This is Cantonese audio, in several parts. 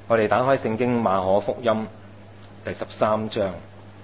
我哋打開聖經馬可福音第13章。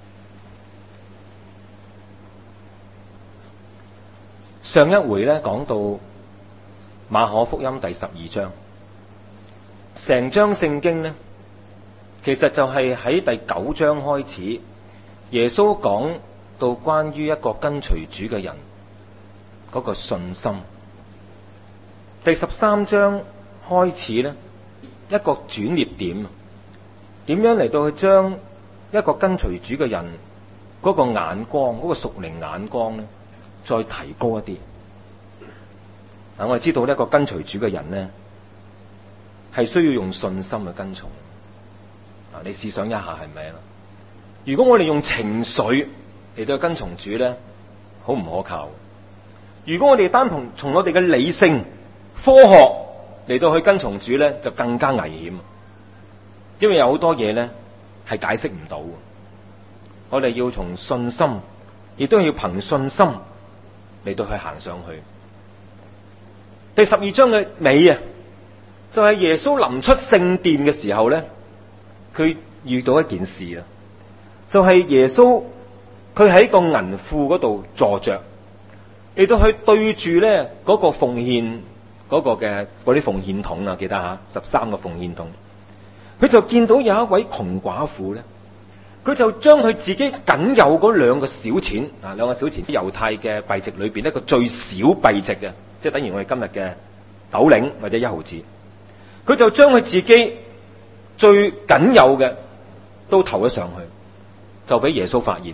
上一回咧講到馬可福音第12章，成章聖經咧，其實就係喺第9章開始，耶穌講到關於一個跟隨主嘅人嗰個信心。第13章開始咧，一個轉捩點，點樣嚟到去將一個跟隨主嘅人嗰個眼光，嗰個屬靈眼光咧，再提高一啲。嗱，我哋知道呢一個跟隨主嘅人咧，係需要用信心去跟從。嗱，你試想一下係咪啦？如果我哋用情緒嚟到跟從主咧，好唔可靠。如果我哋單從我哋嘅理性、科學嚟到去跟從主咧，就更加危險。因為有好多嘢咧係解釋唔到。我哋要從信心，亦都要憑信心嚟到去行上去。第12章嘅尾啊，就係耶穌臨出聖殿嘅時候咧，佢遇到一件事啊，就係耶穌佢喺個銀庫嗰度坐着，嚟到去對住咧嗰個奉獻嗰個嘅嗰啲奉獻筒啊，記得吓，13個奉獻筒，佢就見到有一位窮寡婦咧，佢就將佢自己僅有嗰2個小錢啊，2個小錢，猶太嘅幣值裏邊一個最小幣值嘅，即係等於我哋今日嘅斗零或者1毫子，佢就將佢自己最僅有嘅都投咗上去，就俾耶穌發現。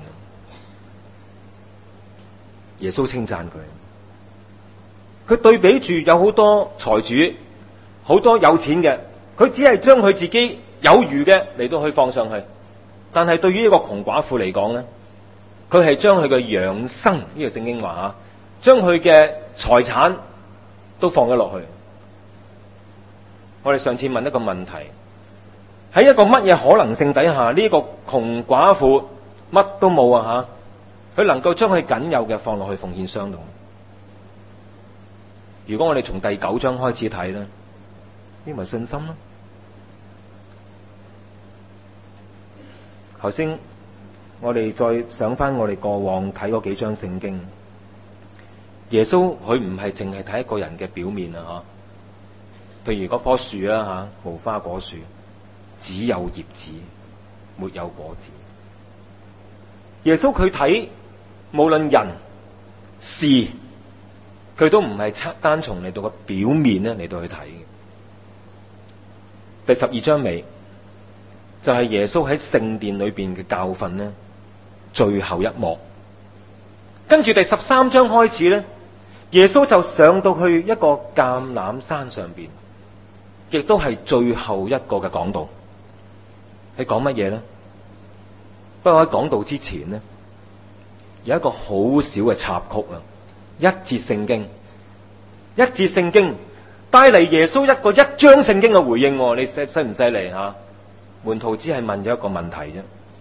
耶穌稱讚佢，佢對比住有好多財主，好多有錢嘅，佢只係將佢自己有餘嘅嚟到去放上去，但係對於一個窮寡婦嚟講咧，佢係將佢嘅養生，呢個聖經話將佢嘅財產都放咗落去。我哋上次問一個問題，喺一個乜嘢可能性底下，呢個窮寡婦乜都冇啊吓，佢能夠將佢僅有嘅放落去奉獻箱度？如果我哋從第9章開始睇咧，呢咪信心咯。頭先我哋再想翻我哋過往睇嗰幾章聖經，耶穌佢唔係淨係睇一個人嘅表面啊吓，譬如嗰棵樹啦吓，無花果樹，只有葉子，沒有果子。耶穌佢睇無論人事，佢都唔係單從嚟到個表面咧嚟到去睇嘅。第12章尾就係耶穌喺聖殿裏邊嘅教訓咧，最後一幕。跟住第13章開始咧，耶穌就上到去一個橄欖山上邊，亦都係最後一個嘅講道。係講乜嘢咧？不過喺講道之前咧，有一個好少嘅插曲啊，一節聖經帶嚟耶穌一章聖經嘅回應。你犀唔犀利吓？門徒只係問咗一個問題啫。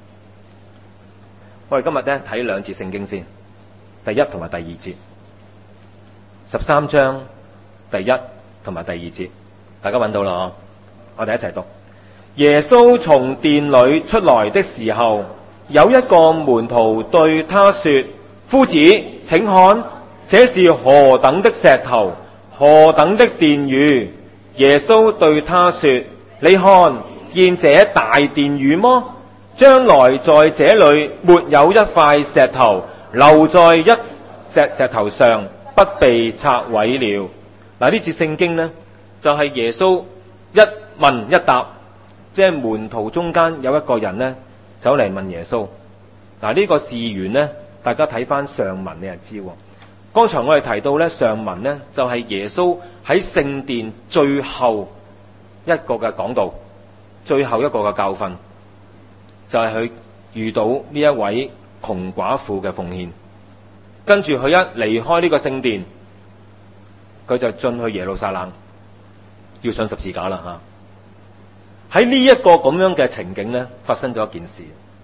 我哋今日咧睇2節聖經先，第1同埋第2節，13章第1同埋第2節，大家揾到啦，我哋一齊讀。耶穌從殿裏出來的時候，有一個門徒對他說：夫子，請看，這是何等的石頭，何等的殿宇！耶穌對他說：你看見這大殿宇麼？將來在這裏沒有一塊石頭留在一石頭上，不被拆毀了。嗱，呢節聖經呢，就係耶穌一問一答，即係門徒中間有一個人呢走嚟問耶穌。嗱，呢個事源呢，大家睇翻上文你就知。剛才我哋提到呢，上文呢就係耶穌喺聖殿最後一個嘅講道，最後一個嘅教訓，就係佢遇到呢一位窮寡婦嘅奉獻，跟住佢一離開呢個聖殿，佢就進去耶路撒冷，要上十字架啦吓。喺呢一個咁樣嘅情景呢，發生咗一件事，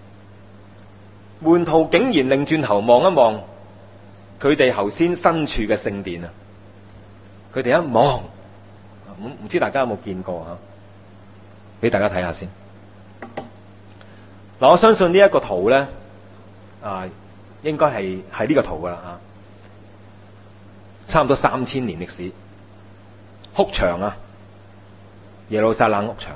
門徒竟然擰轉頭望一望佢哋頭先身處嘅聖殿啊！佢哋一望，唔知大家有冇見過俾大家睇下先。嗱，我相信呢一個圖咧，應該係呢個圖噶啦啊，差唔多3000年歷史，哭牆啊，耶路撒冷哭牆。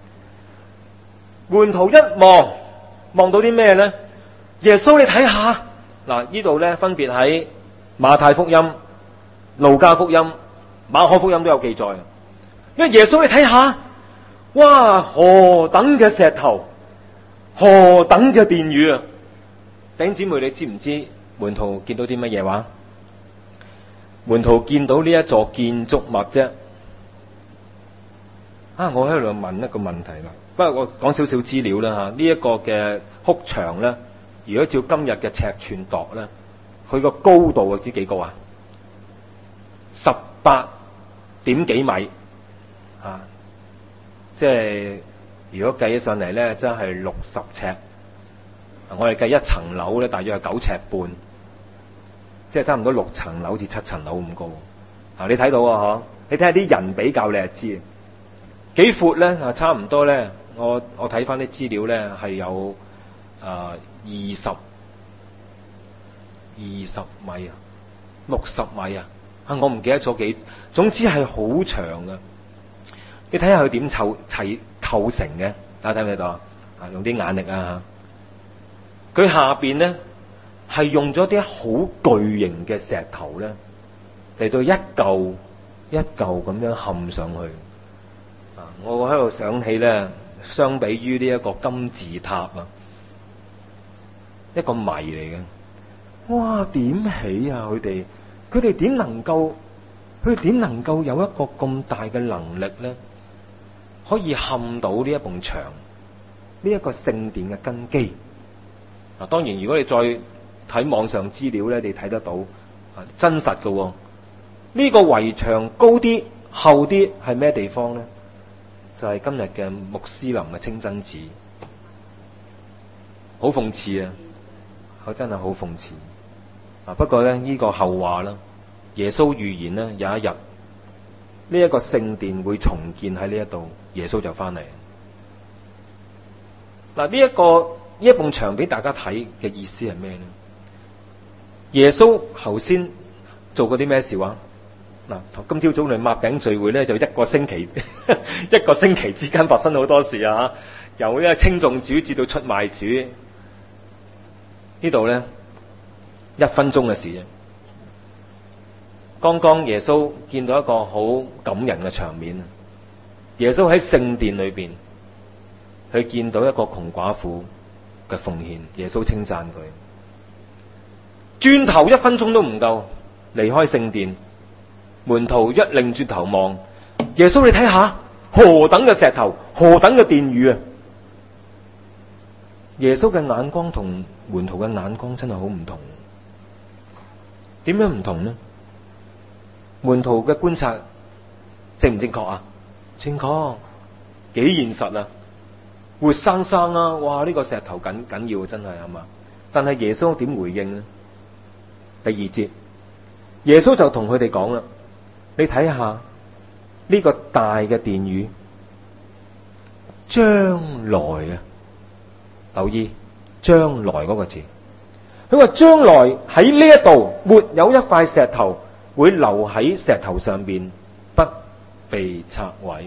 門徒一望到啲咩咧？耶穌你睇下，嗱呢度咧分別喺馬太福音、路加福音、馬可福音都有記載。因為耶穌你睇下，哇何等嘅石頭，何等嘅殿宇啊！弟兄姊妹，你知唔知門徒見到啲乜嘢話？門徒見到呢一座建築物啫。我喺度問一個問題啦。不過我講少少資料啦吓，呢一個嘅哭牆咧，如果照今日嘅尺寸度咧，佢個高度知幾高啊？18點幾米啊！即係如果計起上嚟咧，真係60尺。我哋計一層樓咧，大約係9尺半，即係差唔多6層樓至7層樓咁高。你睇到啊？嗬，你睇下啲人比較，你就知幾闊咧？差唔多咧。我睇翻啲資料咧，係有20米啊，60米啊，我唔記得咗幾，總之係好長噶。你睇下佢點構成嘅，大家睇唔睇到啊？用啲眼力啊，佢下邊咧係用咗啲好巨型嘅石頭咧嚟到一嚿一嚿咁樣嵌上去。我喺度想起咧，相比於呢一個金字塔啊，一個謎嚟嘅。哇，點起啊？佢哋點能夠有一個咁大嘅能力咧，可以嵌到呢一埲牆，呢一個聖殿嘅根基？當然如果你再睇網上資料咧，你睇得到真實嘅。呢個圍牆高啲厚啲係咩地方咧？就係今日嘅穆斯林嘅清真寺。好諷刺啊！真係好諷刺。不過咧，呢個後話啦，耶穌預言咧，有一日呢一個聖殿會重建喺呢一度，耶穌就翻嚟。嗱，呢一埲牆俾大家睇嘅意思係咩咧？耶穌頭先做過啲咩事話？嗱，今朝早嚟擘餅聚會咧，就一個星期之間發生好多事啊！由呢個稱頌主至到出賣主，呢度咧1分鐘嘅事啫。剛剛耶穌見到一個好感人嘅場面，耶穌喺聖殿裏邊，佢見到一個窮寡婦嘅奉獻，耶穌稱讚佢。轉頭1分鐘都唔夠，離開聖殿。門徒一擰轉頭望耶穌，你睇下何等嘅石頭，何等嘅殿宇啊！耶穌嘅眼光同門徒嘅眼光真係好唔同。點樣唔同呢？門徒嘅觀察正唔正確啊？正確，幾現實啊，活生生啊！哇，呢個石頭緊要真係啊嘛。但係耶穌點回應呢？第2節，耶穌就同佢哋講啦。你睇下呢個大嘅殿宇，將來啊，留意將來嗰個字。佢話將來喺呢一度沒有一塊石頭會留喺石頭上邊不被拆毀。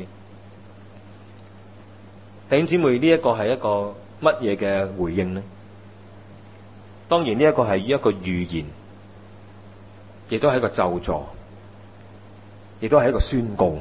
弟兄姊妹，呢一個係一個乜嘢嘅回應呢？當然呢一個係一個預言，亦都係一個咒詛，亦都係一個宣告。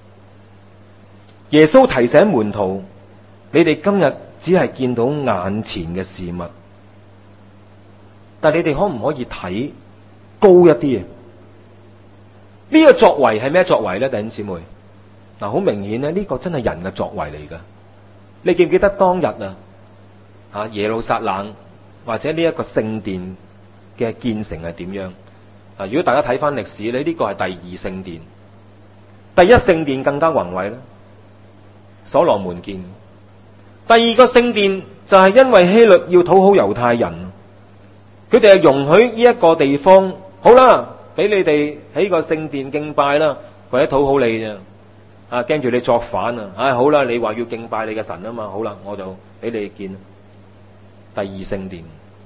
耶穌提醒門徒，你哋今日只係見到眼前嘅事物，但你哋可唔可以睇高一啲啊？呢個作為係咩作為咧？弟兄姊妹，好明顯咧，呢個真係人嘅作為嚟噶。你記唔記得當日啊耶路撒冷或者呢一個聖殿嘅建成係點樣？如果大家睇翻歷史咧，呢個係第2聖殿。第1聖殿更加宏偉啦，所羅門建。第2個聖殿就係因為希律要討好猶太人，佢哋係容許呢一個地方，好啦，俾你哋喺個聖殿敬拜啦，為咗討好你啫。 驚住你作反啊！好啦，你話要敬拜你嘅神啊嘛，好啦，我就俾你見。第二聖殿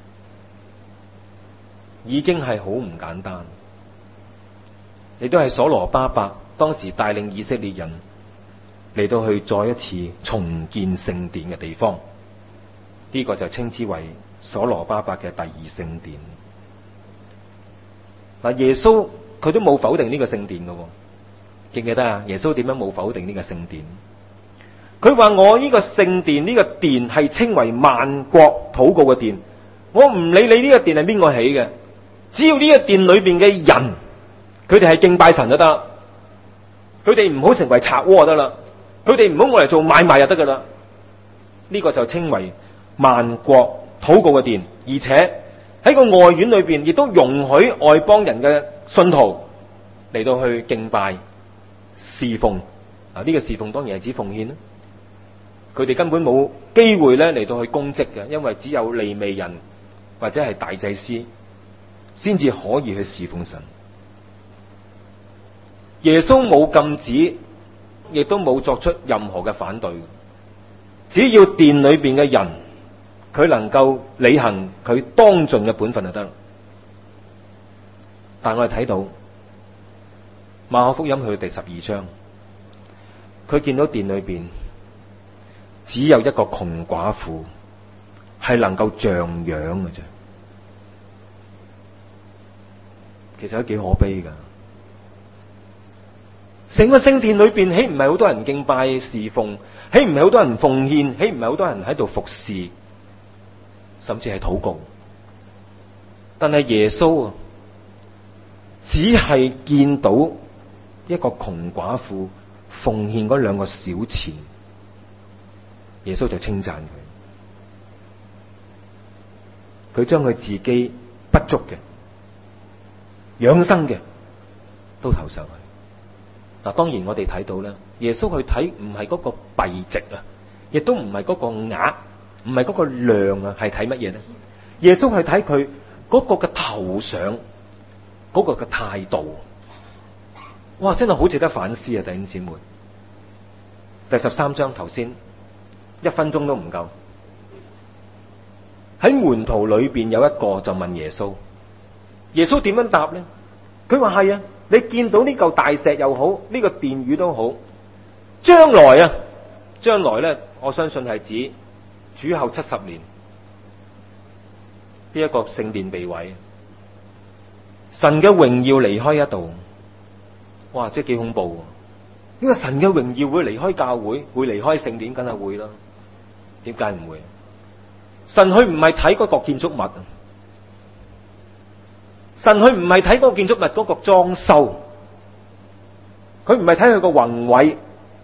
已經係好唔簡單，亦都係所羅巴伯當時帶領以色列人嚟到去再一次重建聖殿嘅地方。呢個就稱之為所羅巴伯嘅第二聖殿。嗱，耶穌佢都冇否定呢個聖殿嘅，記唔記得啊？耶穌點樣冇否定呢個聖殿？佢話我呢個聖殿，呢個殿係稱為萬國禱告嘅殿。我唔理你呢個殿係邊個起嘅，只要呢個殿裏邊嘅人，佢哋係敬拜神就得啦。佢哋唔好成為賊窩就得啦。佢哋唔好我嚟做買賣就得噶啦。呢個就稱為萬國禱告嘅殿，而且喺個外院裏邊亦都容許外邦人嘅信徒嚟到去敬拜侍奉。呢個侍奉當然係指奉獻啦。佢哋根本冇機會咧嚟到去供職嘅，因為只有利未人或者係大祭司先至可以去侍奉神。耶穌冇禁止，亦都冇作出任何嘅反對。只要殿裏邊嘅人，佢能夠履行佢當盡嘅本分就得。但我哋睇到馬可福音去到第12章，佢見到殿裏邊只有一個窮寡婦係能夠像樣嘅啫。其實都幾可悲噶。成個聖殿裏邊，豈唔係好多人敬拜侍奉？豈唔係好多人奉獻？豈唔係好多人喺度服侍，甚至係禱告？但係耶穌啊，只係見到一個窮寡婦奉獻嗰2個小錢，耶穌就稱讚佢。佢將佢自己不足嘅、養生嘅都投上去。嗱，當然我哋睇到咧，耶穌去睇唔係嗰個幣值啊，亦都唔係嗰個額，唔係嗰個量啊，係睇乜嘢咧？耶穌去睇佢嗰個嘅頭上嗰個嘅態度。哇，真係好值得反思啊！弟兄姊妹，第13章頭先1分鐘都唔夠，喺門徒裏邊有一個就問耶穌，耶穌點樣答咧？佢話係啊，你見到呢嚿大石又好，呢個殿宇都好，將來咧，我相信係指主後70年呢一個聖殿被毀，神嘅榮耀離開一度。哇，即係幾恐怖！呢個神嘅榮耀會離開教會，會離開聖殿，梗係會啦。點解唔會？神佢唔係睇嗰個建築物，神佢唔係睇嗰個建築物嗰個裝修，佢唔係睇佢個宏偉。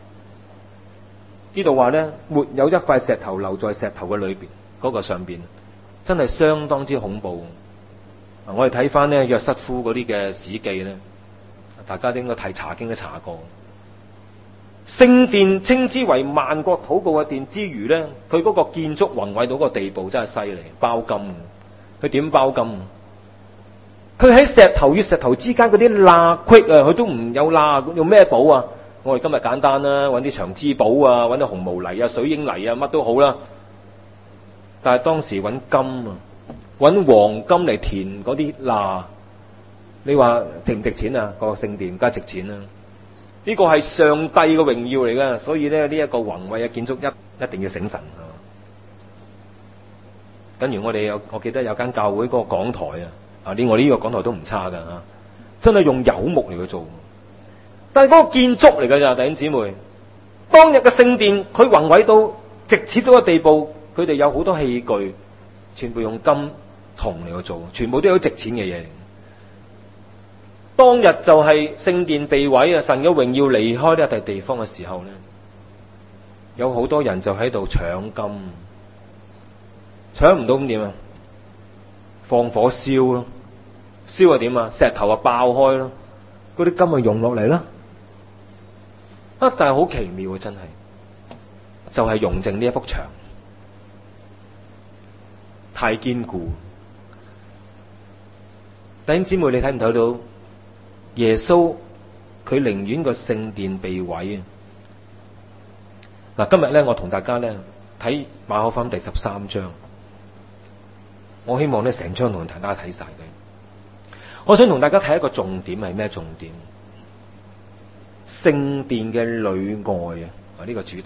呢度話咧，沒有一塊石頭留在石頭嘅裏邊，嗰個上邊真係相當之恐怖。我哋睇翻咧約瑟夫嗰啲嘅史記咧，大家都應該睇查經都查過。聖殿稱之為萬國禱告嘅殿之餘咧，佢嗰個建築宏偉到個地步真係犀利，包金。佢點包金？佢喺石頭與石頭之間嗰啲罅隙啊，佢都唔有罅，用咩補啊？我哋今日簡單啦，揾啲長枝寶啊，揾啲紅毛泥啊、水英泥啊，乜都好啦。但係當時揾金啊，揾黃金嚟填嗰啲罅，你話值唔值錢啊？個聖殿梗係值錢啦。呢個係上帝嘅榮耀嚟噶，所以咧呢一個宏偉嘅建築一定要醒神。跟住我記得有間教會嗰個講台啊，我呢個講台都唔差噶吓，真係用柚木嚟去做。但係嗰個建築嚟噶咋，弟兄姊妹，當日嘅聖殿佢宏偉到直至到個地步，佢哋有好多器具，全部用金銅嚟去做，全部都有值錢嘅嘢。當日就係聖殿被毀啊，神嘅榮耀離開呢一笪地方嘅時候咧，有好多人就喺度搶金，搶唔到咁點啊？放火燒咯，燒係點啊？石頭啊爆開咯，嗰啲金咪溶落嚟啦。但係好奇妙啊，真係就係溶淨呢一幅牆，太堅固。弟兄姊妹，你睇唔睇到耶穌佢寧願個聖殿被毀啊， 嗱，今日咧我同大家咧睇馬可福音第13章，我希望咧成章同大家睇晒佢。我想同大家睇一個重點係咩重點？聖殿嘅裏外啊，呢個主題。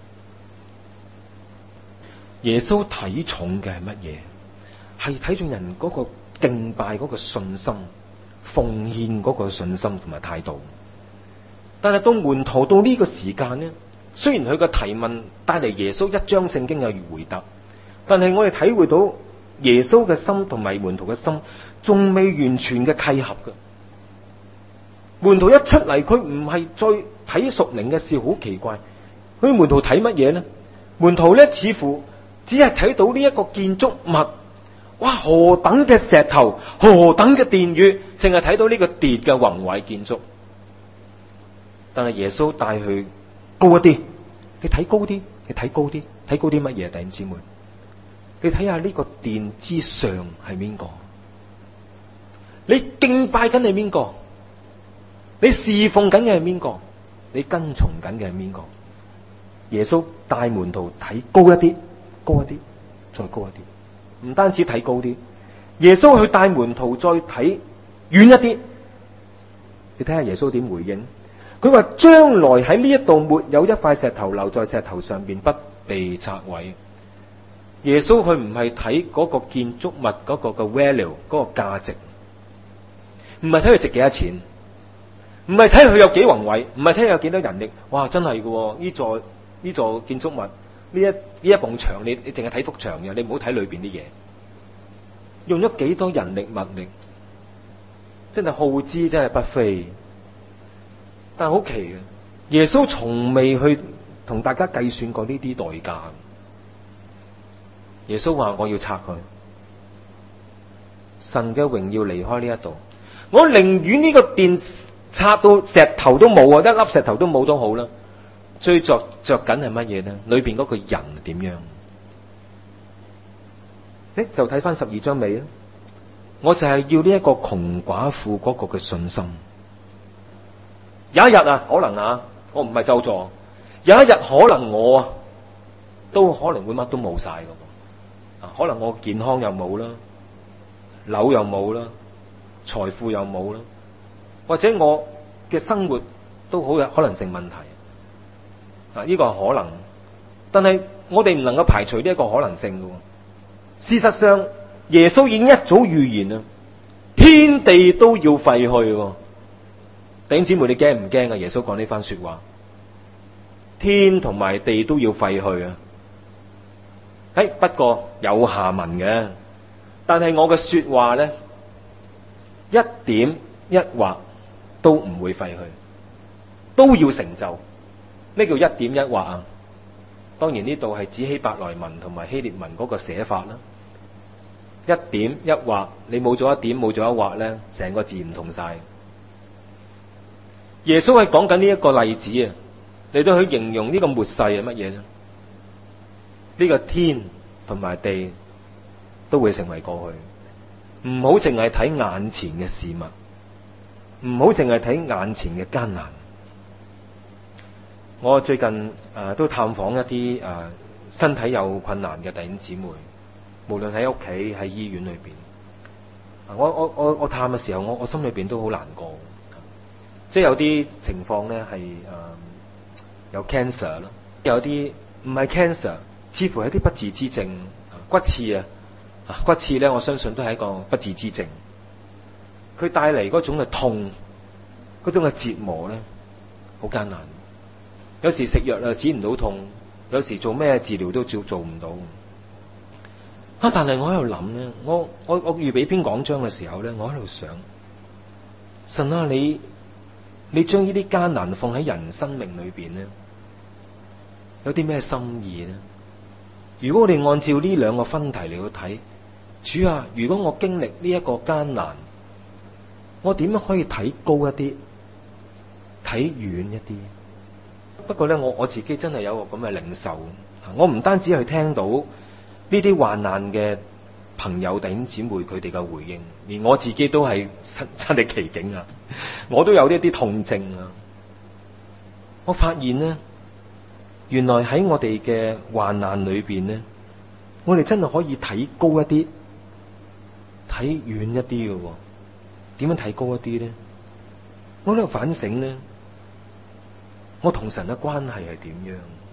耶穌睇重嘅係乜嘢？係睇重人嗰個敬拜嗰個信心、奉獻嗰個信心同埋態度。但係到門徒到呢個時間呢，雖然佢嘅提問帶嚟耶穌一章聖經嘅回答，但係我哋體會到耶穌嘅心同埋門徒嘅心仲未完全嘅契合嘅。門徒一出嚟，佢唔係再睇屬靈嘅事，好奇怪。佢門徒睇乜嘢呢？門徒咧似乎只係睇到呢一個建築物，哇！何等嘅石頭，何等嘅殿宇，淨係睇到呢個殿嘅宏偉建築。但係耶穌帶佢高一啲，你睇高啲，你睇高啲，睇高啲乜嘢？弟兄姊妹，你睇下呢個殿之上係邊個？你敬拜緊係邊個？你侍奉緊嘅係邊個？你跟從緊嘅係邊個？耶穌帶門徒睇高一啲，高一啲，再高一啲。唔單止睇高啲，耶穌去帶門徒再睇遠一啲。你睇下耶穌點回應？佢話將來喺呢一度沒有一塊石頭留在石頭上邊不被拆毀。耶穌佢唔係睇嗰個建築物嗰個嘅 value 嗰個價值，唔係睇佢值幾多錢，唔係睇佢有幾宏偉，唔係睇佢有幾多人力。哇，真係嘅，呢座建築物，呢一埲牆，你淨係睇幅牆嘅，你唔好睇裏邊啲嘢。用咗幾多人力物力，真係耗資真係不菲。但係好奇嘅，耶穌從未去同大家計算過呢啲代價。耶穌話：我要拆佢，神嘅榮耀離開呢一度，我寧願呢個殿拆到石頭都冇啊，一粒石頭都冇都好啦。最着緊係乜嘢呢？裏邊嗰個人點樣？就睇翻12章尾啊！我就係要呢一個窮寡婦嗰個嘅信心。有一日啊，可能啊，我唔係咒詛，有一日可能我啊，都可能會乜都冇晒噶。可能我健康又冇啦，樓又冇啦，財富又冇啦，或者我嘅生活都好有可能性問題。呢個係可能，但係我哋唔能夠排除呢一個可能性嘅。事實上，耶穌已經一早預言啦，天地都要廢去。弟兄姊妹，你驚唔驚啊？耶穌講呢番說話，天同埋地都要廢去啊！不過有下文嘅，但係我嘅說話咧，一點一畫都唔會廢去，都要成就。咩叫一點一畫啊？當然呢度係指希伯來文同埋希臘文嗰個寫法啦。一點一畫，你冇咗一點，冇咗一畫咧，成個字唔同晒。耶穌係講緊呢一個例子啊，嚟到去形容呢個末世係乜嘢呢？呢個天同埋地都會成為過去。唔好淨係睇眼前嘅事物，唔好淨係睇眼前嘅艱難。我最近都探訪一啲身體有困難嘅弟兄姊妹，無論喺屋企喺醫院裏邊，我探嘅時候，我心裏邊都好難過。即係有啲情況咧係有 cancer 啦，有啲唔係 cancer，似乎係啲不治之症，骨刺啊，骨刺咧我相信都係一個不治之症。佢帶嚟嗰種嘅痛，嗰種嘅折磨咧，好艱難。有時食藥啊止唔到痛，有時做咩治療都做唔到。但係我喺度諗咧，我預備篇講章嘅時候咧，我喺度想，神啊，你將呢啲艱難放喺人生命裏邊咧，有啲咩心意咧？如果我哋按照呢兩個分題嚟去睇，主啊，如果我經歷呢一個艱難，我點樣可以睇高一啲，睇遠一啲？不過咧，我自己真係有個咁嘅領受，我唔單止去聽到呢啲患難嘅朋友弟兄姊妹佢哋嘅回應，連我自己都係身歷其境啊！我都有呢啲痛症啊！我發現呢， 原來喺我哋嘅患難裏邊呢，我哋真係可以睇高一啲，睇遠一啲嘅。點樣睇高一啲呢？我喺度反省呢，我同神嘅關係係點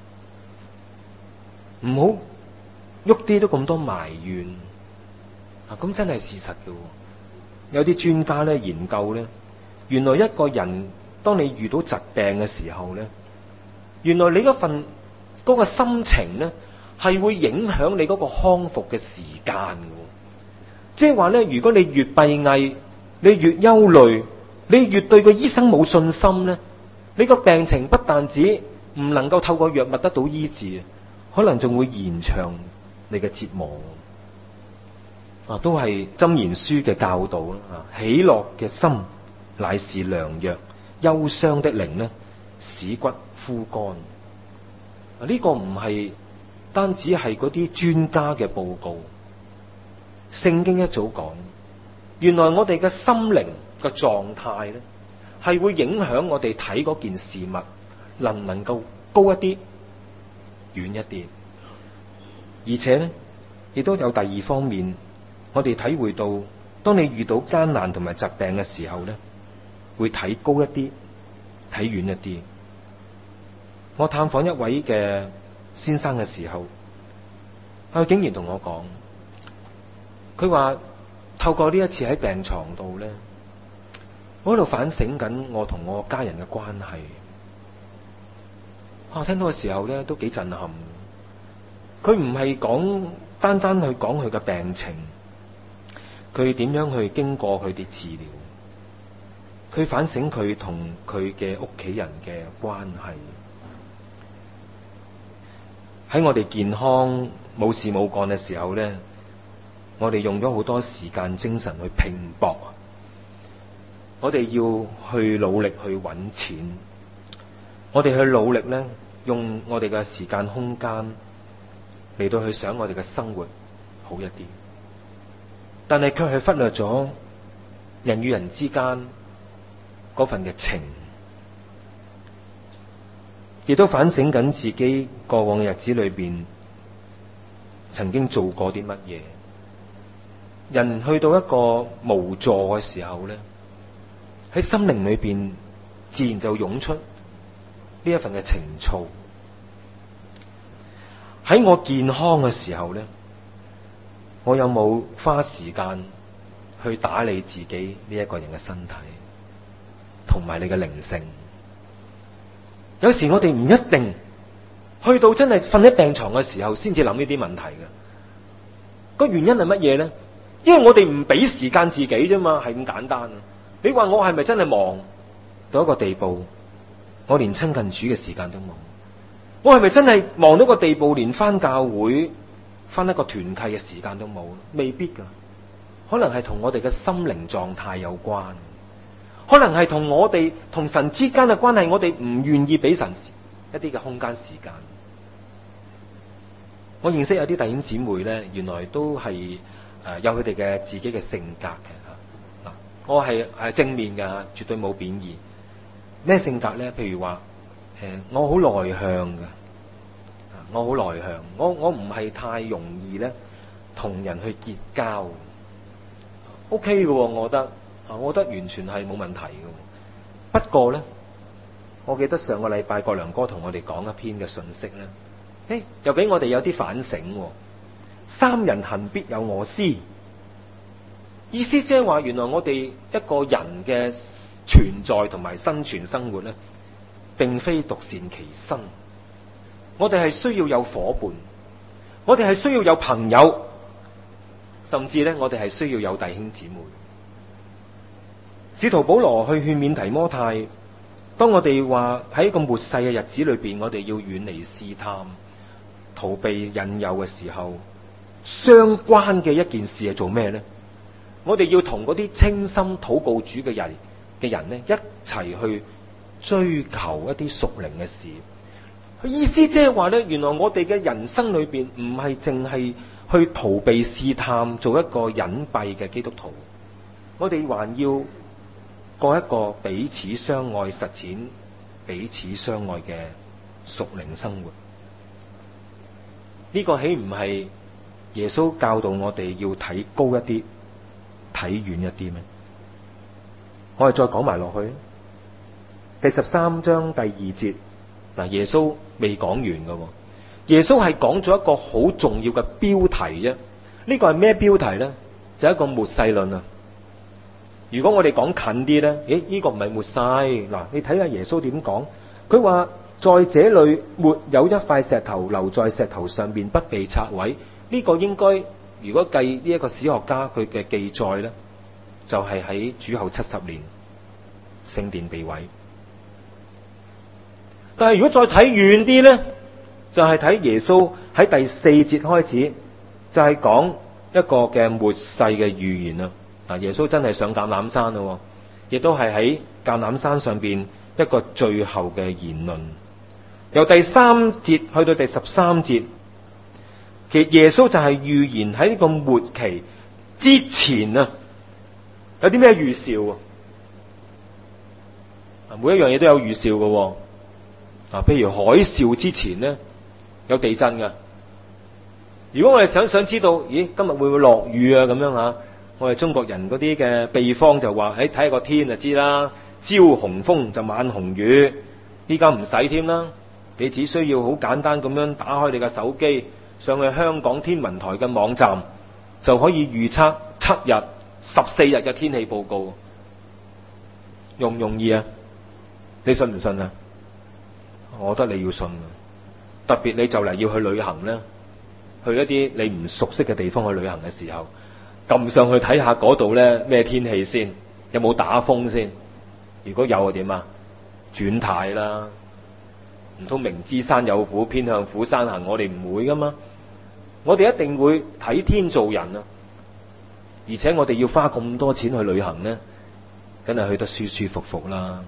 樣？唔好喐啲都咁多埋怨啊！咁真係事實嘅。有啲專家咧研究咧，原來一個人當你遇到疾病嘅時候咧，原來你嗰個心情咧係會影響你嗰個康復嘅時間嘅。即係話咧，如果你越閉翳，你越憂慮，你越對個醫生冇信心咧，你個病情不但止唔能夠透過藥物得到醫治，可能仲會延長你嘅折磨。都係箴言書嘅教導啦。喜樂嘅心乃是良藥，憂傷的靈呢，使骨枯乾。呢個唔係單止係嗰啲專家嘅報告，聖經一早講，原來我哋嘅心靈嘅狀態咧，係會影響我哋睇嗰件事物能唔能夠高一啲、遠一啲。而且呢，亦都有第二方面。我哋體會到，當你遇到艱難同埋疾病嘅時候咧，會睇高一啲，睇遠一啲。我探訪一位嘅先生嘅時候，佢竟然同我講，佢話透過呢一次喺病床度咧，我喺度反省緊我同我家人嘅關係。我聽到嘅時候咧，都幾震撼。佢唔係單單去講佢嘅病情。佢點樣去經過佢哋治療？佢反省佢同佢嘅屋企人嘅關係。喺我哋健康冇事冇幹嘅時候咧，我哋用咗好多時間精神去拼搏。我哋要去努力去揾錢，我哋去努力咧，用我哋嘅時間空間嚟到去想我哋嘅生活好一啲。但係卻係忽略咗人與人之間嗰份嘅情，亦都反省緊自己過往嘅日子裏邊曾經做過啲乜嘢。人去到一個無助嘅時候咧，喺心靈裏邊自然就湧出呢一份嘅情操。喺我健康嘅時候咧，我有冇花時間去打理自己呢一個人嘅身體，同埋你嘅靈性？有時我哋唔一定去到真係瞓喺病床嘅時候先至諗呢啲問題嘅。個原因係乜嘢咧？因為我哋唔俾時間自己啫嘛，係咁簡單啊！你話我係咪真係忙到一個地步，我連親近主嘅時間都冇？我係咪真係忙到個地步，連返教會翻一個團契嘅時間都冇？未必噶，可能係同我哋嘅心靈狀態有關，可能係同我哋同神之間嘅關係，我哋唔願意俾神一啲嘅空間時間。我認識有啲弟兄姊妹咧，原來都係有佢哋嘅自己嘅性格嘅。嗱，我係正面嘅，絕對冇貶義。咩性格咧？譬如話我好內向嘅。我好內向，我唔係太容易咧同人去結交。OK 嘅，我覺得完全係冇問題嘅。不過咧，我記得上個禮拜國良哥同我哋講一篇嘅信息咧，又俾我哋有啲反省。三人行必有我師，意思即係話，原來我哋一個人嘅存在同埋生存生活咧，並非獨善其身。我哋係需要有伙伴，我哋係需要有朋友，甚至咧，我哋係需要有弟兄姊妹。使徒保羅去勸勉提摩太，當我哋話喺一個末世嘅日子裏邊，我哋要遠離試探，逃避引誘嘅時候，相關嘅一件事係做咩呢？我哋要同嗰啲清心禱告主嘅人呢，一齊去追求一啲屬靈嘅事。意思即係話咧，原來我哋嘅人生裏邊唔係淨係去逃避試探，做一個隱蔽嘅基督徒。我哋還要過一個彼此相愛、實踐彼此相愛嘅屬靈生活。 呢個豈唔係耶穌教導我哋要睇高一啲、睇遠一啲咩？我哋再講埋落去，第13章第2節，嗱，耶穌未講完㗎喎，耶穌係講咗一個好重要嘅標題啫。呢個係咩標題呢？就係一個末世論啊！如果我哋講近啲呢，呢個唔係末世。嗱，你睇下耶穌點講？佢話在這裏沒有一塊石頭留在石頭上面不被拆毀。呢個應該如果計呢一個史學家佢嘅記載呢，就係喺主後70年聖殿被毀。但係如果再睇遠啲呢，就係睇耶穌喺第4節開始，就係講一個嘅末世嘅預言啊！嗱，耶穌真係上橄欖山咯，亦都係喺橄欖山上邊一個最後嘅言論。由第3節去到第13節，其實耶穌就係預言喺呢個末期之前啊，有啲咩預兆啊？每一樣嘢都有預兆嘅。譬如海嘯之前呢，有地震㗎。如果我哋想知道，咦，今日會唔會落雨啊？咁樣吓，我哋中國人嗰啲嘅秘方就話，睇下個天就知啦。朝紅風就晚紅雨，依家唔使添啦。你只需要好簡單咁樣打開你嘅手機，上去香港天文台嘅網站，就可以預測7日、14日嘅天氣報告。容唔容易啊？你信唔信啊？我覺得你要信，特別你就嚟要去旅行咧，去一啲你唔熟悉嘅地方去旅行嘅時候，撳上去睇下嗰度咧咩天氣先，有冇打風先？如果有就點啊？轉軚啦，唔通明知山有虎，偏向虎山行？我哋唔會噶嘛，我哋一定會睇天做人啊！而且我哋要花咁多錢去旅行咧，梗係去得舒舒服服啦。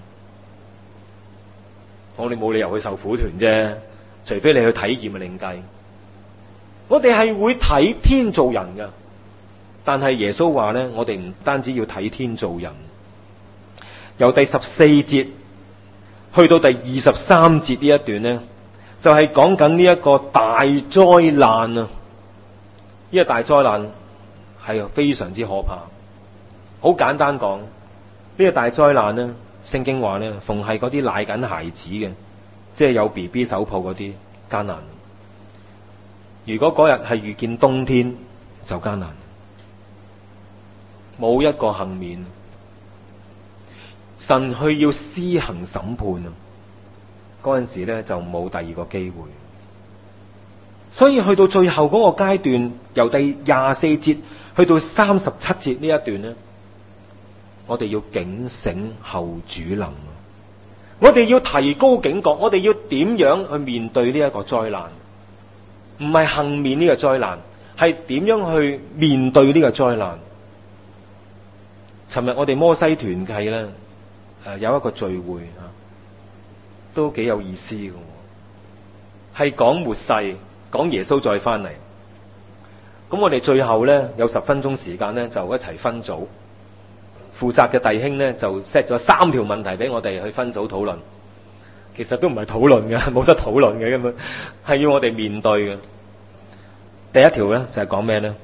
我哋冇理由去受苦團啫，除非你去體驗嘅另計。我哋係會睇天做人噶，但係耶穌話咧，我哋唔單止要睇天做人。由第14節去到第23節呢一段咧，就係講緊呢一個大災難啊！呢個大災難係非常之可怕。好簡單講，呢個大災難咧，聖經話咧，逢係嗰啲奶緊孩子嘅，即係有 BB 手抱嗰啲，艱難。如果嗰日係遇見冬天，就艱難，冇一個幸免。神去要施行審判啊！嗰陣時咧就冇第二個機會。所以去到最後嗰個階段，由第24節去到37節呢一段咧，我哋要警醒後主臨。我哋要提高警覺，我哋要點樣去面對呢一個災難？唔係幸免呢個災難，係點樣去面對呢個災難？尋日我哋摩西團契咧，有一個聚會啊，都幾有意思嘅，係講末世，講耶穌再翻嚟。咁我哋最後咧有10分鐘時間咧，就一齊分組。負責嘅弟兄咧就 set 咗3條問題俾我哋去分組討論。其實都唔係討論嘅，冇得討論嘅，根本係要我哋面對嘅。第一條咧就係講咩咧？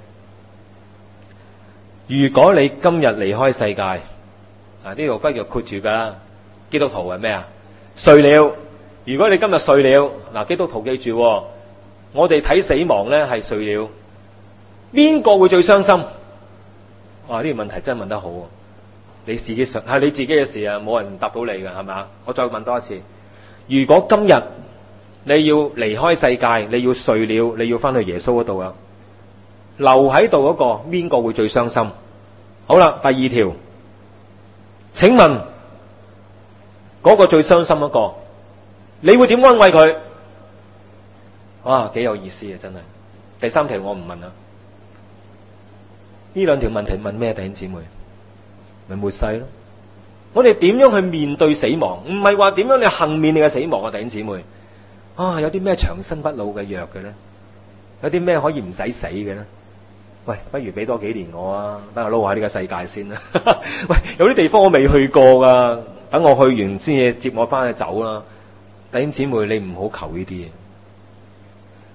如果你今日離開世界，呢條不叫括住噶啦。基督徒係咩啊？睡了。如果你今日睡了，嗱，基督徒記住，我哋睇死亡咧係睡了。邊個會最傷心？哇！呢個問題真係問得好。你自己想係你自己嘅事啊，冇人答到你嘅，係咪？我再問多一次。如果今日你要離開世界，你要睡了，你要翻去耶穌嗰度啊，留喺度嗰個邊個會最傷心？好啦，第2條，請問嗰個最傷心嗰個，你會點安慰佢？哇，幾有意思啊，真係。第3條我唔問啦。呢2條問題問咩？弟兄姊妹，咪末世咯。我哋點樣去面對死亡？唔係話點樣你幸免你嘅死亡啊，弟兄姊妹。有啲咩長生不老嘅藥嘅咧？有啲咩可以唔使死嘅咧？喂，不如俾多幾年我啊，等我撈下呢個世界先啦。喂，有啲地方我未去過噶，等我去完先至接我翻去走啦。弟兄姊妹，你唔好求呢啲嘢。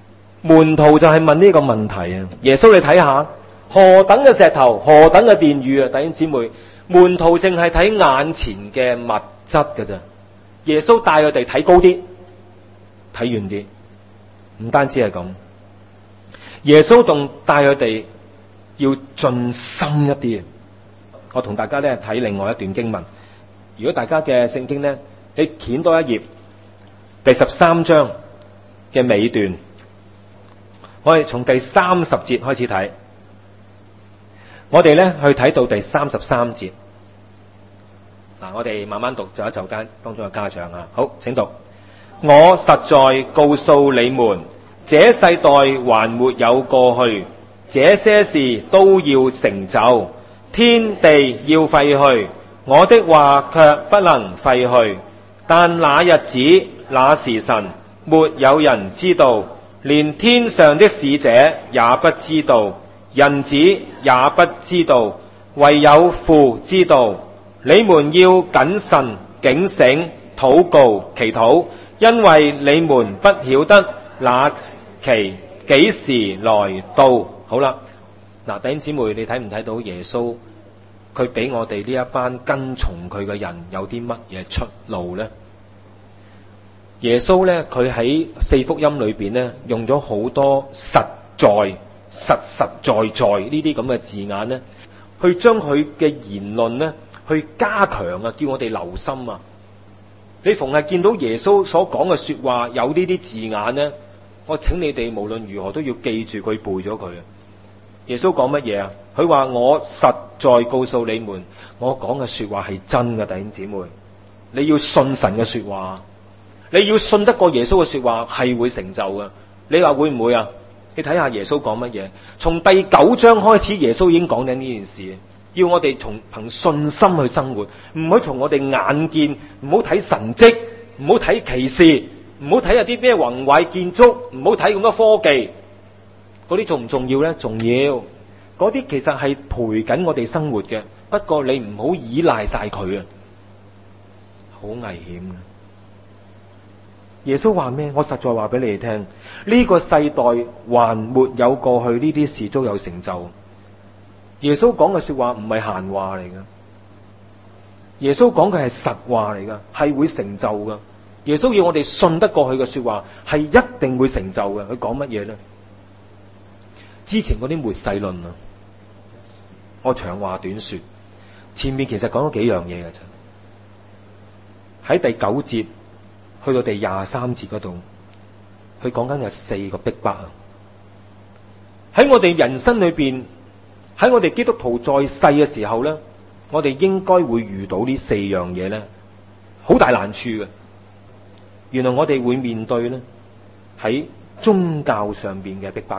門徒就係問呢個問題啊！耶穌，你睇下何等嘅石頭，何等嘅殿宇啊！弟兄姊妹，門徒淨係睇眼前嘅物質㗎咋。耶穌帶佢哋睇高啲，睇遠啲，唔單止係咁。耶穌仲帶佢哋要進深一啲。我同大家咧睇另外一段經文。如果大家嘅聖經咧，你掀多一頁，第13章嘅尾段。我哋從第30節開始睇，我哋咧去睇到第33節。嗱，我哋慢慢讀，就一就間當中嘅家長啊。好，請讀。我實在告訴你們，這世代還沒有過去，這些事都要成就。天地要廢去，我的話卻不能廢去。但那日子、那時辰，沒有人知道，連天上的使者也不知道，人子也不知道，唯有父知道。你們要謹慎警醒，禱告祈禱，因為你們不曉得那期幾時來到。好啦，嗱，弟兄姊妹，你睇唔睇到耶穌佢俾我哋呢一班跟從佢嘅人有啲乜嘢出路呢？耶穌咧，佢喺4福音裏邊咧，用咗好多實在、實實在在呢啲咁嘅字眼咧，去將佢嘅言論咧，去加強啊，叫我哋留心啊。你逢係見到耶穌所講嘅說話有呢啲字眼咧，我請你哋無論如何都要記住佢，背咗佢啊。耶穌講乜嘢啊？佢話我實在告訴你們，我講嘅說話係真嘅，弟兄姊妹，你要信神嘅說話。你要信得過耶穌嘅說話係會成就嘅，你話會唔會啊？你睇下耶穌講乜嘢？從第9章開始，耶穌已經講緊呢件事，要我哋憑信心去生活，唔好從我哋眼見，唔好睇神蹟，唔好睇奇事，唔好睇下啲咩宏偉建築，唔好睇咁多科技，嗰啲重唔重要呢？重要，嗰啲其實係陪緊我哋生活嘅，不過你唔好依賴晒佢啊，好危險嘅。耶穌話咩？我實在話俾你哋聽，呢個世代還沒有過去，呢啲事都有成就。耶穌講嘅說話唔係閒話嚟㗎，耶穌講嘅係實話嚟㗎，係會成就㗎。耶穌要我哋信得過去嘅說話，係一定會成就嘅。佢講乜嘢呢？之前嗰啲末世論啊，我長話短說，前面其實講咗幾樣嘢㗎啫。喺第9節。去到第23節嗰度，佢講緊有4個逼迫啊！喺我哋人生裏邊，喺我哋基督徒在世嘅時候咧，我哋應該會遇到呢4樣嘢咧，好大難處嘅。原來我哋會面對咧喺宗教上邊嘅逼迫，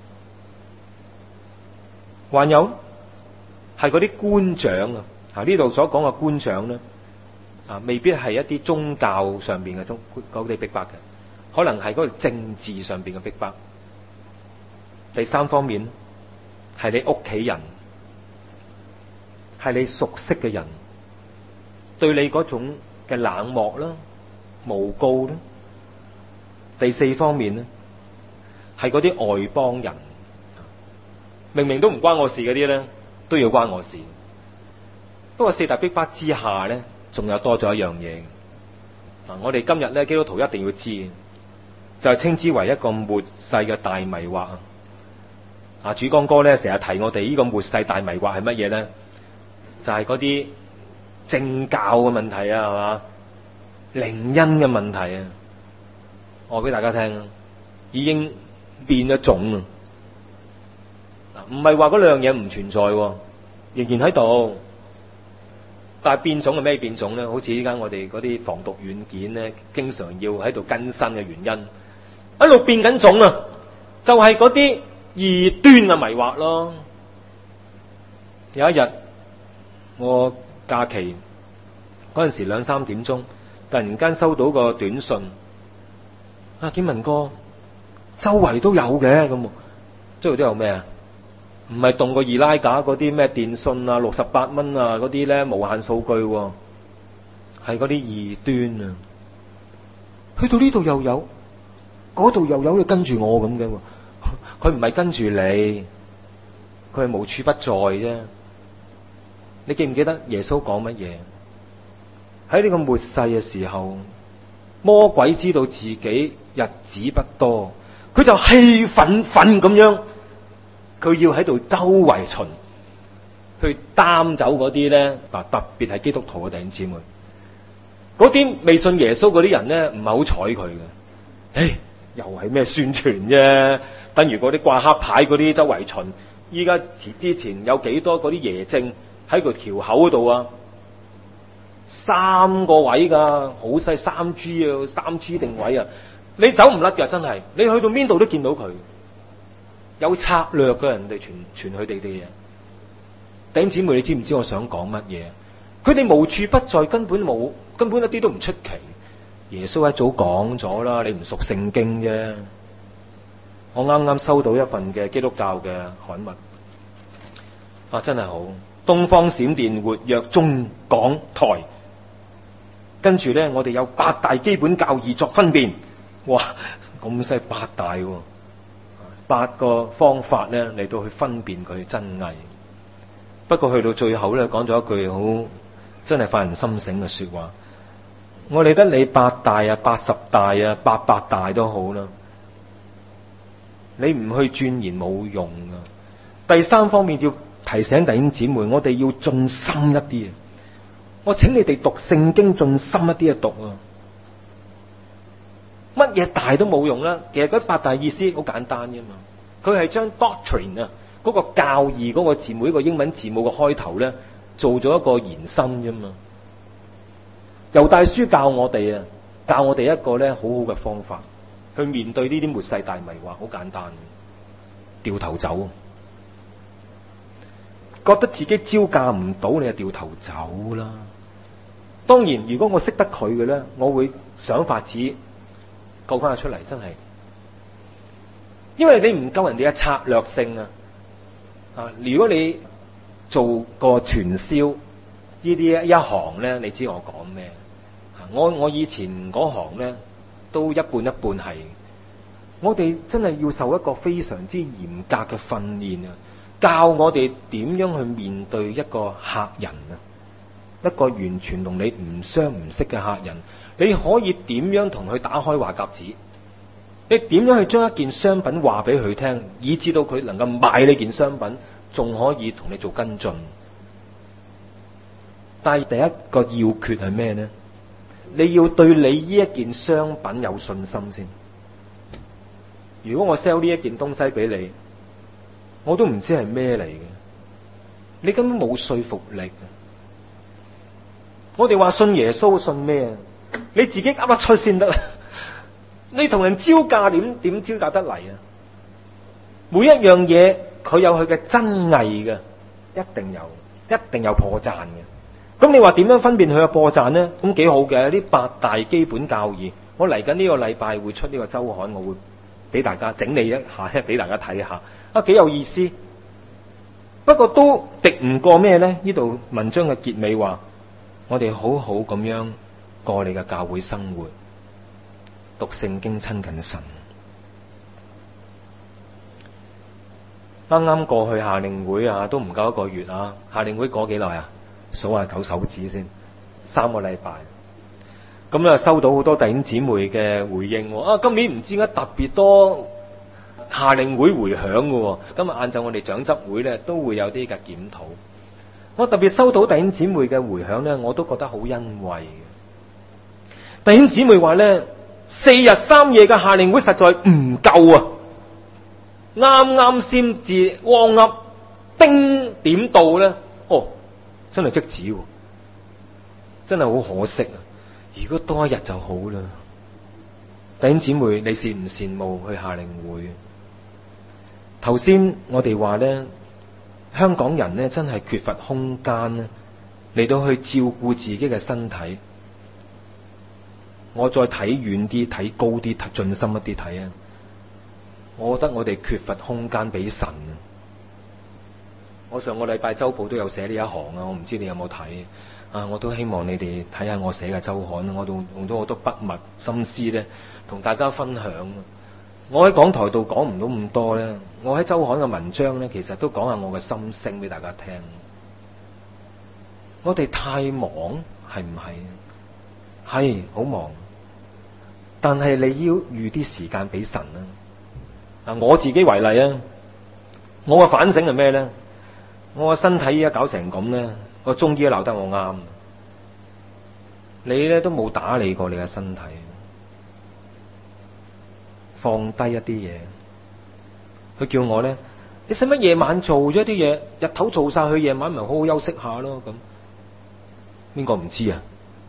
還有係嗰啲官長啊！呢度所講嘅官長咧。未必係一啲宗教上邊嘅嗰啲逼迫嘅，可能係嗰個政治上邊嘅逼迫。第3方面係你屋企人，係你熟悉嘅人對你嗰種嘅冷漠啦、誣告啦。第4方面咧係嗰啲外邦人，明明都唔關我事嗰啲咧，都要關我事。不過4大逼迫之下咧，仲有多咗一樣嘢，我哋今日咧基督徒一定要知，就係稱之為一個末世嘅大迷惑啊！主光哥咧成日提我哋呢個末世大迷惑係乜嘢咧？就係嗰啲政教嘅問題啊，係嘛？靈恩嘅問題啊！我俾大家聽，已經變咗種啊！唔係話嗰兩樣嘢唔存在，仍然喺度。但係變種係咩變種咧？好似依家我哋嗰啲防毒軟件咧，經常要喺度更新嘅原因，一路變緊種啊！就係嗰啲異端嘅迷惑咯。有一日我假期嗰陣時2、3點鐘，突然間收到個短信，建文哥，周圍都有嘅咁，周圍都有咩啊？唔係動個2拉架嗰啲咩電信啊，68蚊啊嗰啲咧無限數據，係嗰啲異端啊！去到呢度又有，嗰度又有，跟住我咁嘅。 佢唔係跟住你，佢係無處不在啫。你記唔記得耶穌講乜嘢？喺呢個末世嘅時候，魔鬼知道自己日子不多，佢就氣憤憤咁樣，佢要喺度周圍巡，去擔走嗰啲咧，特別係基督徒嘅弟兄姊妹，嗰啲未信耶穌嗰啲人咧，唔係好睬佢嘅。又係咩宣傳啫？等於嗰啲掛黑牌嗰啲周圍巡，依家之前有幾多嗰啲耶證喺個橋口嗰度啊？3個位噶，好細3G 啊，3G 定位啊，你走唔甩噶，真係，你去到邊度都見到佢，有策略嘅，人哋傳佢哋啲嘢。弟兄姊妹，你知唔知我想講乜嘢？佢哋無處不在，根本一啲都唔出奇。耶穌一早講咗啦，你唔熟聖經啫。我啱啱收到一份嘅基督教嘅刊物，真係好，東方閃電活躍中港台。跟住咧，我哋有8大基本教義作分辨。哇，咁犀8大喎，8個方法咧嚟到去分辨佢真偽。不過去到最後咧，講咗一句好真係發人心醒嘅說話。我理得你8大啊、80大啊、800大都好啦，你唔去鑽研冇用噶。第3方面要提醒弟兄姊妹，我哋要盡心一啲啊！我請你哋讀聖經盡心一啲去讀啊！乜嘢大都冇用啦。其實嗰8大意思好簡單啫嘛，佢係將 doctrine 啊嗰個教義嗰個字每一個英文字母嘅開頭咧，做咗一個延伸啫嘛。猶大書教我哋一個咧好好嘅方法去面對呢啲末世大迷惑，好簡單，掉頭走。覺得自己招架唔到，你就掉頭走啦。當然，如果我識得佢嘅咧，我會想法子救翻佢出嚟，真係。因為你唔夠人哋嘅策略性啊！如果你做個傳銷呢啲一行咧，你知我講咩？我以前嗰行咧都一半一半係。我哋真係要受一個非常之嚴格嘅訓練啊！教我哋點樣去面對一個客人啊，一個完全同你唔相唔識嘅客人，你可以點樣同佢打開話匣子？你點樣去將一件商品話俾佢聽，以至到佢能夠買呢件商品，仲可以同你做跟進？但係第一個要訣係咩呢？你要對你呢一件商品有信心先。如果我 sell 呢一件東西俾你，我都唔知係咩嚟嘅，你根本冇說服力。我哋話信耶穌，信咩？你自己噏得出先得啦。你同人招架點招架得嚟啊？每一樣嘢佢有佢嘅真偽嘅，一定有破綻嘅。咁你話點樣分辨佢嘅破綻呢？咁幾好嘅，呢8大基本教義，我嚟緊呢個禮拜會出呢個周刊，我會俾大家整理一下，俾大家睇下。幾有意思，不過都敵唔過咩呢？呢度文章嘅結尾話，我哋好好咁樣過你嘅教會生活，讀聖經親近神。啱啱過去夏令會都唔夠1個月啊！夏令會過幾耐啊？數下9手指先，3個禮拜。咁收到好多弟兄姊妹嘅回應。今年唔知點解特別多夏令會回響嘅。今日晏晝我哋長執會咧都會有啲嘅檢討。我特別收到弟兄姊妹嘅回響咧，我都覺得好欣慰嘅。弟兄姊妹話咧，4日3夜嘅夏令會實在唔夠啊！啱啱先至汪噏丁點到咧，真係即止，真係好可惜啊！如果多一日就好啦。弟兄姊妹，你羨唔羨慕去夏令會？頭先我哋話咧，香港人咧真係缺乏空間咧，嚟到去照顧自己嘅身體。我再睇遠啲、睇高啲、睇盡心一啲睇啊！我覺得我哋缺乏空間俾神。我上個禮拜周報都有寫呢一行啊，我唔知你有冇睇啊？我都希望你哋睇下我寫嘅周刊，我都用咗好多筆墨心思咧，同大家分享。 我喺講台度講唔到咁多咧，我喺周刊嘅文章咧，其實都講下我嘅心聲俾大家聽。我哋太忙係唔係？係好忙，但係你要預啲時間俾神啦。嗱，我自己為例啊，我嘅反省係咩咧？我嘅身體而家搞成咁咧，個中醫都鬧得我啱。你咧都冇打理過你嘅身體，放低一啲嘢。佢叫我咧，你使乜夜晚做咗啲嘢？日頭做晒佢，夜晚咪好好休息下咯。咁邊個唔知啊？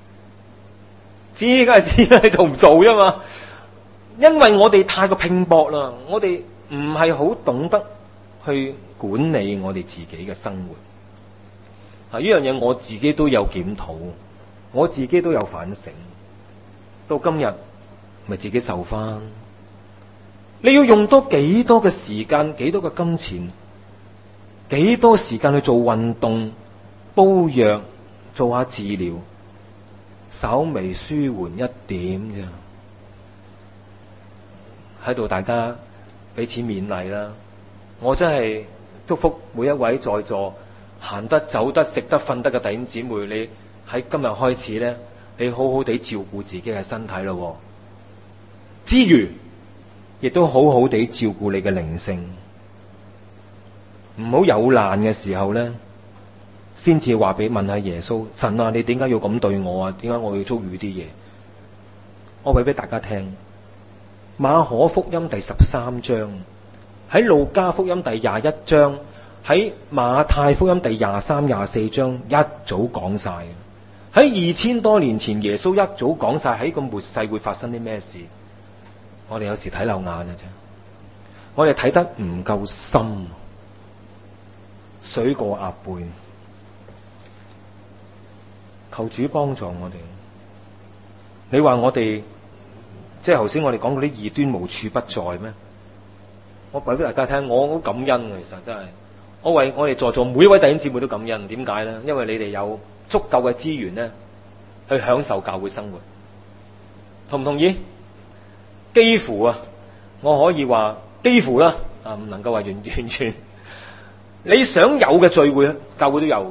知梗係知啦，你做唔做啫嘛？因為我哋太過拼搏啦，我哋唔係好懂得去管理我哋自己嘅生活。啊，呢樣嘢我自己都有檢討，我自己都有反省。到今日咪自己受翻。你要用多幾多嘅時間，幾多嘅金錢，幾多時間去做運動、煲藥、做下治療，稍微舒緩一點啫。喺度大家彼此勉勵啦。我真係祝福每一位在座行得、走得、食得、瞓得嘅弟兄姊妹，你喺今日開始咧，你好好地照顧自己嘅身體咯。之餘，亦都好好地照顧你嘅靈性，唔好有難嘅時候咧，先至話俾問下耶穌，神啊，你點解要咁對我啊？點解我要遭遇啲嘢？我話俾大家聽，馬可福音第13章，喺路加福音第21章，喺馬太福音第23、24章一早講晒。喺2000多年前，耶穌一早講晒喺個末世會發生啲咩事。我哋有時睇漏眼嘅啫，我哋睇得唔夠深，水過鴨背。求主幫助我哋。你話我哋即係頭先我哋講嗰啲異端無處不在咩？我話俾大家聽，我好感恩嘅，其實真係，我為我哋在座每一位弟兄姊妹都感恩。點解咧？因為你哋有足夠嘅資源咧，去享受教會生活。同唔同意？幾乎啊，我可以話幾乎啦，唔能夠話完全。你想有嘅聚會，教會都有嘅。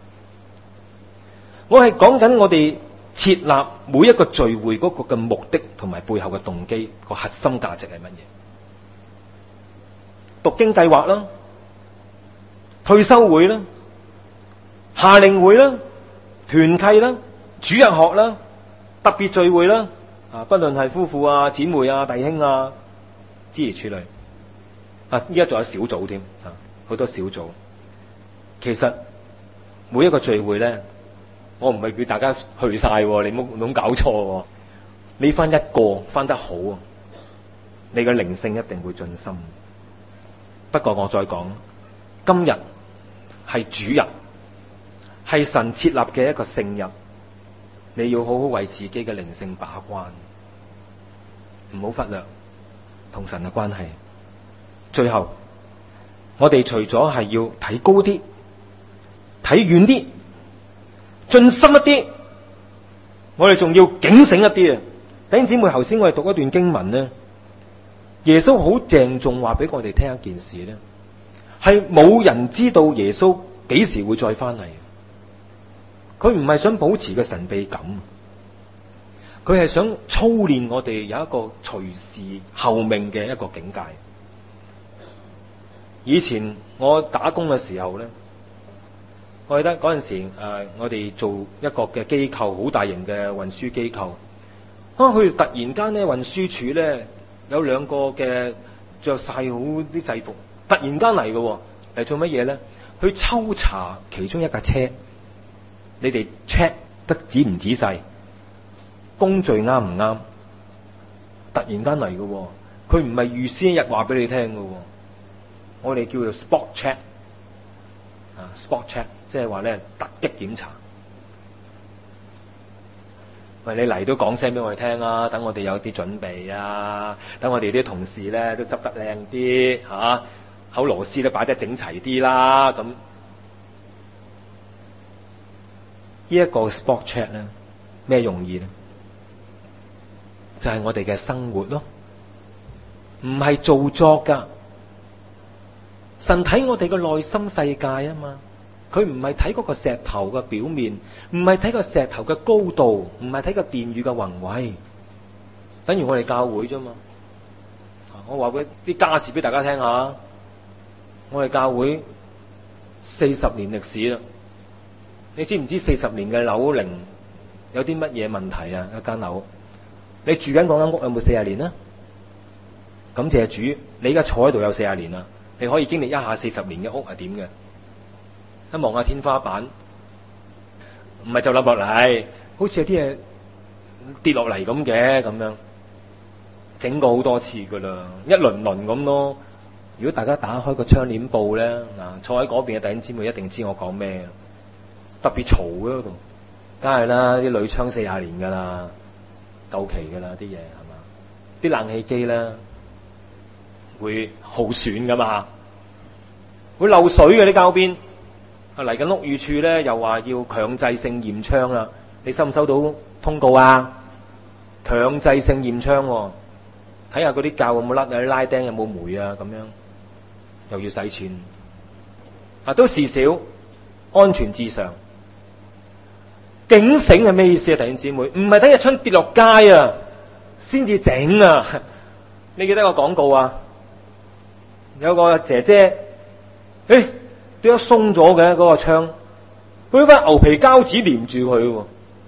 我係講緊我哋設立每一個聚會嗰個嘅目的同埋背後嘅動機，個核心價值係乜嘢？讀經計劃啦，退休會啦，夏令會啦，團契啦，主日學啦，特別聚會啦。不論係夫婦啊、姊妹啊、弟兄啊，諸如此類。依家仲有小組添，好多小組。其實每一個聚會咧，我唔係叫大家去晒，你冇搞錯。你翻一個翻得好，你嘅靈性一定會進深。不過我再講，今日係主日，係神設立嘅一個聖日。你要好好為自己嘅靈性把關，唔好忽略同神嘅關係。最後，我哋除咗係要睇高啲、睇遠啲、進深一啲，我哋仲要警醒一啲啊！弟兄姊妹，頭先我哋讀一段經文咧，耶穌好鄭重話俾我哋聽一件事咧，係冇人知道耶穌幾時會再翻嚟。佢唔係想保持個神秘感，佢係想操練我哋有一個隨時候命嘅一個境界。以前我打工嘅時候咧，我記得嗰陣時我哋做一個嘅機構，好大型嘅運輸機構。佢突然間咧，運輸署咧有兩個嘅着晒好啲制服，突然間嚟嘅，嚟做乜嘢咧？去抽查其中一架車。你哋 check 得仔唔仔細，工序啱唔啱？突然間嚟嘅，佢唔係預先一日話俾你聽嘅，我哋叫做 spot check，spot check 即係話咧突擊檢查。喂，你嚟都講聲俾我哋聽啊，等我哋有啲準備啊，等我哋啲同事咧都執得靚啲吓，口螺絲都擺得整齊啲啦咁。呢一個 spot check 咧，咩用意咧？就係我哋嘅生活咯。 唔係做作噶。神睇我哋嘅內心世界啊嘛，佢唔係睇嗰個石頭嘅表面，唔係睇個石頭嘅高度，唔係睇個殿宇嘅宏偉，等於我哋教會啫嘛。我話俾啲家事俾大家聽下，我哋教會40年歷史啦，你知唔知40年嘅樓齡有啲乜嘢問題啊？一間樓，你住緊嗰間屋有冇40年啊？感謝主，你而家坐喺度有40年啦，你可以經歷一下40年嘅屋係點嘅。一望下天花板，唔係就冧落嚟，好似有啲嘢跌落嚟咁嘅咁樣，整過好多次噶啦，一輪輪咁咯。如果大家打開個窗簾布咧，嗱，坐喺嗰邊嘅弟兄姊妹一定知我講咩，特別嘈嘅嗰度，梗係啦，啲鋁窗40年噶啦，夠期噶啦啲嘢係嘛，啲冷氣機咧會耗損噶嘛，會漏水嘅啲膠邊。嚟緊屋宇署咧又話要強制性驗窗啦，你收唔收到通告啊？強制性驗窗，睇下嗰啲膠有冇甩啊，啲拉釘有冇霉啊，咁樣又要使錢。都事少，安全至上。警醒係咩意思啊？弟兄姊妹，唔係等日春跌落街啊，先至整啊。你記得個廣告啊？有個姐姐，點解鬆咗嘅嗰個窗？佢塊牛皮膠紙連住佢。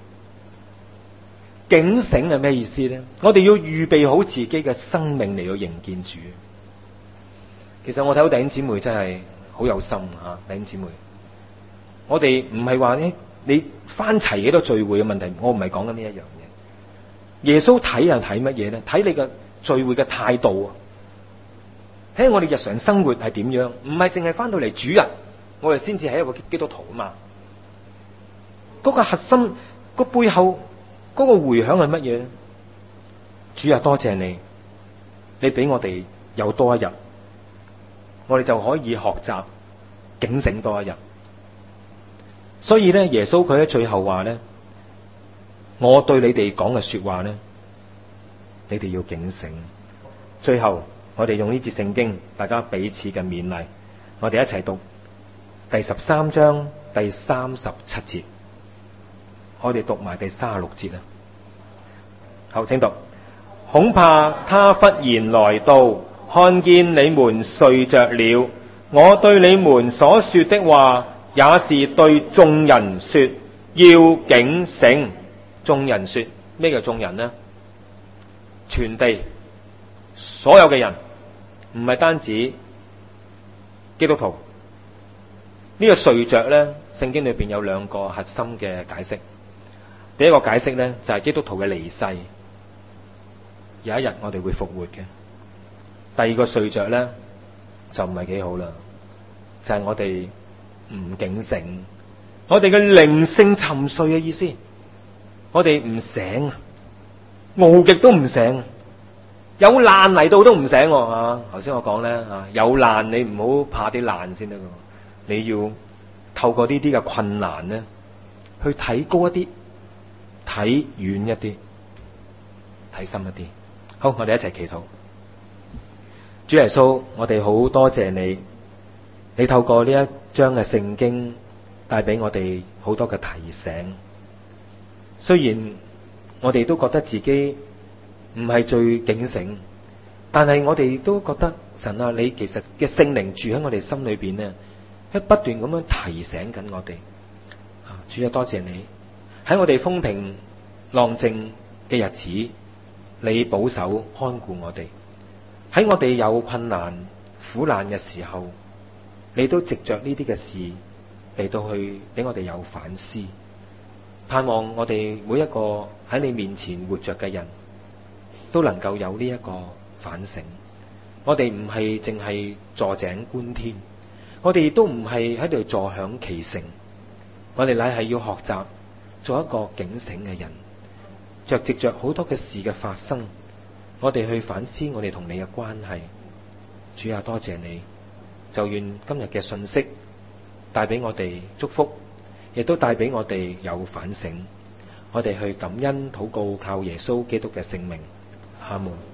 警醒係咩意思咧？我哋要預備好自己嘅生命嚟到迎見主。其實我睇到弟兄姊妹真係好有心吓，弟兄姊妹，我哋唔係話你翻齊幾多聚會嘅問題，我唔係講緊呢一樣嘢。耶穌睇人睇乜嘢咧？睇你嘅聚會嘅態度啊！睇下我哋日常生活係點樣，唔係淨係翻到嚟主日，我哋先至係一個基督徒啊嘛。嗰個核心，個背後嗰個回響係乜嘢咧？主啊，多謝你，你俾我哋有多一日，我哋就可以學習警醒多一日。所以咧，耶穌佢喺最後話咧，我對你哋講嘅說話咧，你哋要警醒。最後我哋用呢節聖經，大家彼此嘅勉勵，我哋一齊讀第13章第37節，我哋讀埋第36節啊。好，請讀。恐怕他忽然來到，看見你們睡着了，我對你們所說的話，也是對眾人說，要警醒。眾人說，咩叫眾人呢？全地所有嘅人，唔係單止基督徒。呢個睡着呢，聖經裏邊有兩個核心嘅解釋。第一個解釋呢，就係基督徒嘅離世，有一日我哋會復活嘅。第二個睡着呢，就唔係幾好啦，就係我哋唔警醒，我哋嘅靈性沉睡嘅意思，我哋唔醒，熬極都唔醒，有難嚟到都唔醒啊！頭先我講咧，有難你唔好怕啲難先得噶，你要透過呢啲嘅困難咧，去睇高一啲，睇遠一啲，睇深一啲。好，我哋一齊祈禱。主耶穌，我哋好多謝你，你透過呢一章嘅聖經帶俾我哋好多嘅提醒。雖然我哋都覺得自己唔係最警醒，但係我哋都覺得神啊，你其實嘅聖靈住喺我哋心裏邊呢，一不斷咁樣提醒緊我哋。主啊，多謝你喺我哋風平浪靜嘅日子，你保守看顧我哋。喺我哋有困難苦難嘅時候，你都藉着呢啲嘅事嚟到去俾我哋有反思。盼望我哋每一個喺你面前活着嘅人都能夠有呢一個反省。我哋唔係淨係坐井觀天，我哋亦都唔係喺度坐享其成，我哋乃係要學習做一個警醒嘅人，藉着好多嘅事嘅發生，我哋去反思我哋同你嘅關係。主啊，多謝你，就願今日嘅信息帶俾我哋祝福，亦都帶俾我哋有反省。我哋去感恩禱告，靠耶穌基督嘅聖名。阿門。